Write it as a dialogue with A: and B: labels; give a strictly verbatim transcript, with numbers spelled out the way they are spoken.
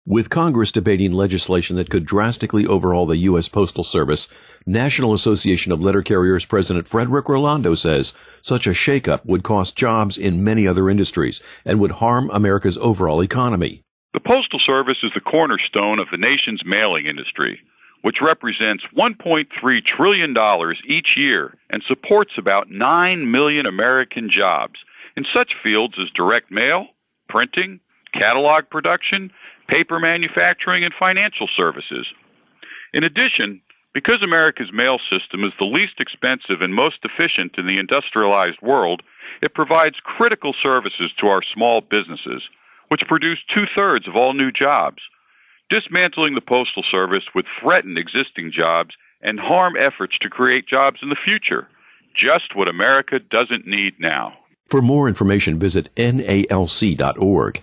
A: With Congress debating legislation that could drastically overhaul the U S. Postal Service, National Association of Letter Carriers President Frederick Rolando says such a shakeup would cost jobs in many other industries and would harm America's overall economy.
B: The Postal Service is the cornerstone of the nation's mailing industry, which represents one point three trillion dollars each year and supports about nine million American jobs in such fields as direct mail, printing, catalog production, paper manufacturing, and financial services. In addition, because America's mail system is the least expensive and most efficient in the industrialized world, it provides critical services to our small businesses, which produce two-thirds of all new jobs. Dismantling the Postal Service would threaten existing jobs and harm efforts to create jobs in the future, just what America doesn't need now.
A: For more information, visit N A L C dot org.